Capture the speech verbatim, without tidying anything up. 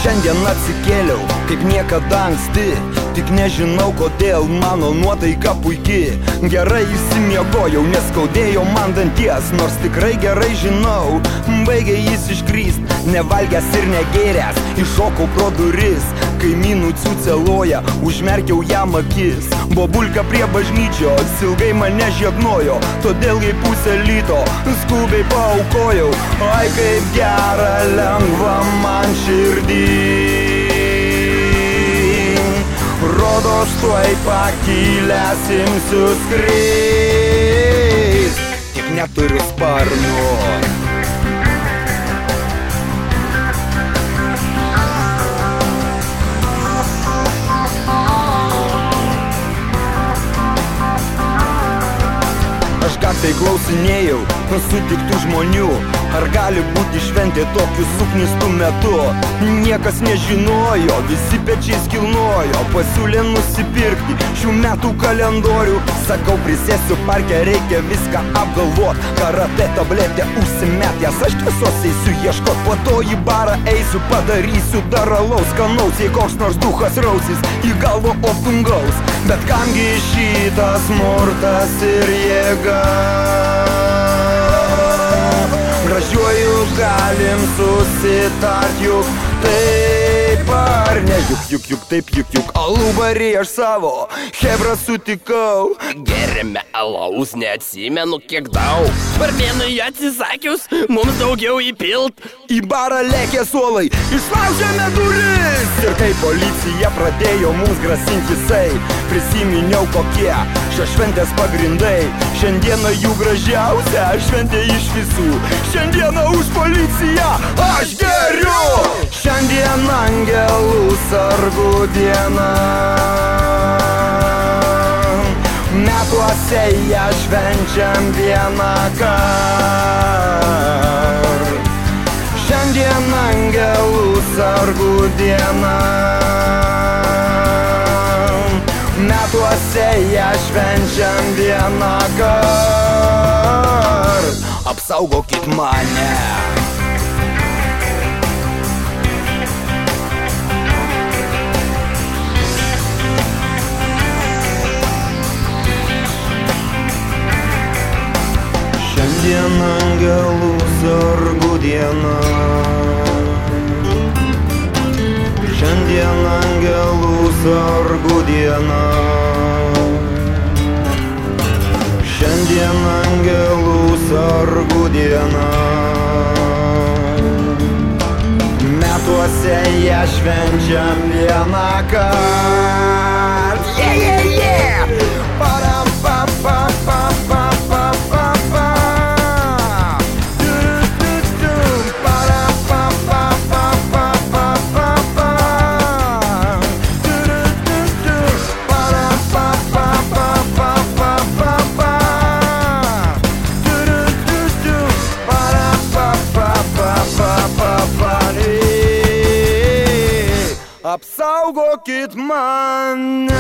Šiandien atsikėliau, kaip niekada anksti, tik nežinau kodėl mano nuotaika puiki. Gerai išsimiegojau, neskaudėjo man danties, nors tikrai gerai žinau, baigė jis iškrist. Nevalgęs ir negėręs, iššokau pro duris, kaimynų ciuceloja, užmerkiau jam akis. Bobulka prie bažnyčios ilgai mane žiegnojo, todėl jai pusę lito skubiai paaukojau. Ai kaip gera, lengva man širdį, rodos tuoj pakilęs imsiu skrist, tik neturiu sparnų. Aš gatvėj klausinėjau sutiktų žmonių, ar gali būti šventė tokiu suknistų metu. Niekas nežinojo, visi pečiais kilnojo, pasiūlė nusipirkti šių metų kalendorių. Sakau, prisėsiu parke, reikia viską apgalvot, karate tabletę užsimetęs, aš tiesos eisiu ieškot. Po to į barą eisiu, padarysiu dar alaus skanaus, jei koks nors duchas rausis į galvą optungaus. Bet kamgi šitas smurtas ir jėga, gražiuoju galim susitart, juk taip ar ne. Juk, juk, juk, taip, juk, juk alubarį aš savo hebrą sutikau. Geriame alaus, neatsimenu kiek daug, varnėnui atsisakius mums daugiau įpilt. Į barą lėkė suolai, išlaužėme duris, ir kai policija pradėjo mums grasinti jisai, prisiminiau kokie šios šventės pagrindai. Šiandieną jų gražiausia šventė iš visų, šiandieną už policiją aš geriu. Šiandien angelų sargų diena, metuose ją švenčiam vieną kart. Šiandien angelų sargų diena, metuose ją švenčiam vieną kart. Apsaugokit mane. Šiandien angelų sargų diena, šiandien angelų sargų diena, šiandien angelų sargų diena, metuose ją švenčiam vieną kart. Yeah, yeah, yeah! Param, pa, pa, pa, pa, pa, pa, pa. Apsaugokit mane.